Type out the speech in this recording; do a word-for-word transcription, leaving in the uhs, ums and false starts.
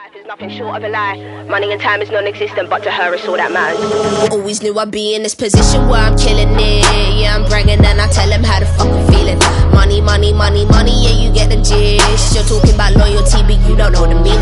Life is nothing short of a lie. Money and time is non-existent, but to her it's all that matters. Always knew I'd be in this position where I'm killing it. Yeah, I'm bragging and I tell them how the fuck I'm feeling. Money, money, money, money, yeah, you get the gist. You're talking about loyalty, but you don't know the meaning.